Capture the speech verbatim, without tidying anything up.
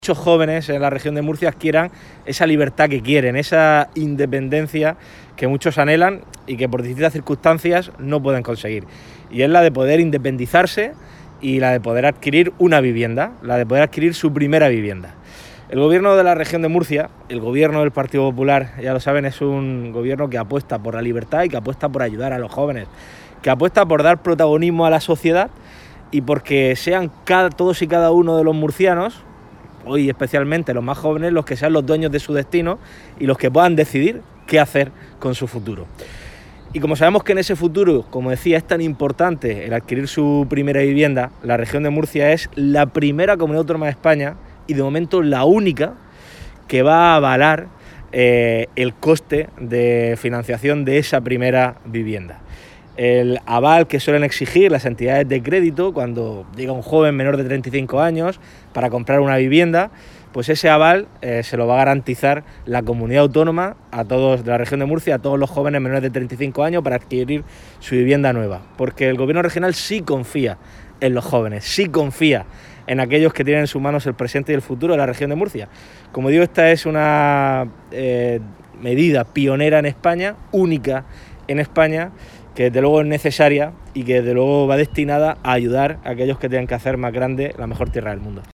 Muchos jóvenes en la región de Murcia quieran esa libertad que quieren, esa independencia que muchos anhelan y que por distintas circunstancias no pueden conseguir. Y es la de poder independizarse y la de poder adquirir una vivienda, la de poder adquirir su primera vivienda. El gobierno de la región de Murcia, el gobierno del Partido Popular, ya lo saben, es un gobierno que apuesta por la libertad y que apuesta por ayudar a los jóvenes, que apuesta por dar protagonismo a la sociedad y porque sean cada, todos y cada uno de los murcianos, hoy especialmente los más jóvenes, los que sean los dueños de su destino y los que puedan decidir qué hacer con su futuro. Y como sabemos que en ese futuro, como decía, es tan importante el adquirir su primera vivienda, la región de Murcia es la primera comunidad autónoma de España y de momento la única que va a avalar eh, el coste de financiación de esa primera vivienda. El aval que suelen exigir las entidades de crédito cuando llega un joven menor de treinta y cinco años para comprar una vivienda, pues ese aval eh, se lo va a garantizar la comunidad autónoma a todos de la región de Murcia, a todos los jóvenes menores de treinta y cinco años para adquirir su vivienda nueva, porque el gobierno regional sí confía en los jóvenes, sí confía en aquellos que tienen en sus manos el presente y el futuro de la región de Murcia. Como digo, esta es una eh, medida pionera en España, única en España, que desde luego es necesaria y que desde luego va destinada a ayudar a aquellos que tengan que hacer más grande la mejor tierra del mundo.